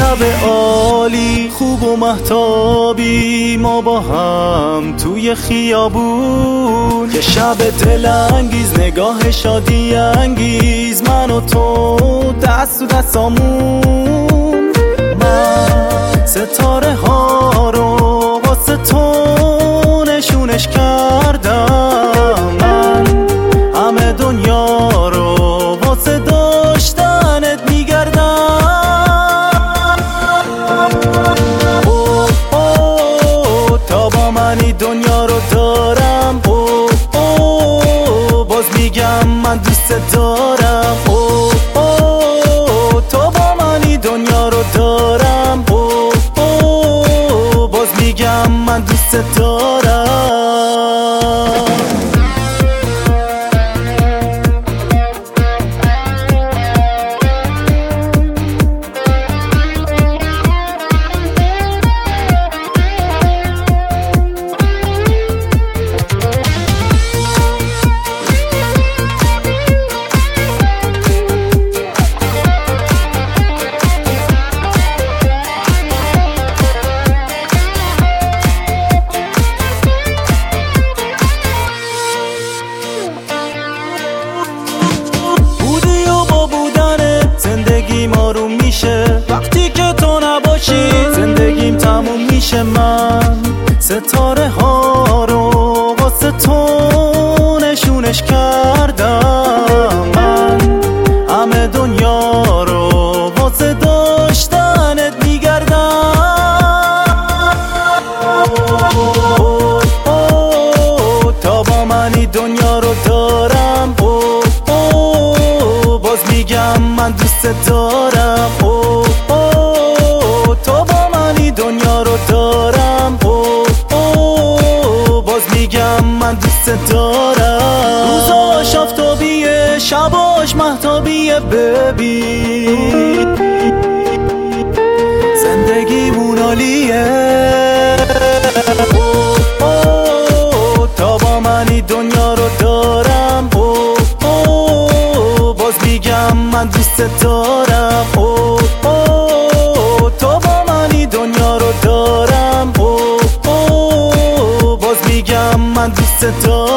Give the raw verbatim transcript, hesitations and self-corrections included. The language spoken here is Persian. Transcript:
شب عالی خوب و مهتابی ما با هم توی خیابون، یه شب دلانگیز نگاه شادی انگیز، من و تو دست و دستامون. من ستاره ها رو واسه تو نشونش کردم، من همه دنیا رو واسه داشتنت میگردم. اوه اوه تا با منی دنیا رو دارم، اوه اوه باز میگم من دوست دارم. اوه اوه تا با منی دنیا رو دارم، اوه اوه باز میگم من دوست دارم. آروم میشه وقتی که تو نباشی، زندگیم تموم میشه. من ستاره ها رو واسه تو نشونش کردم، من همه دنیا رو واسه داشتنت میگردم. اوه اوه تا با منی دنیا رو دارم، اوه اوه باز میگم من دوست دارم. اوه اوه تا با منی دنیا رو دارم، اوه اوه باز میگم من دوست دارم. روزاش آفتابیه شباش مهتابیه، ببین زندگیمون عالیه. اوه اوه تا با منی دنیا رو دارم، اوه اوه باز میگم من دوست دارم. اوه اوه تا با منی دنیا رو دارم، اوه اوه باز میگم من دوست دارم.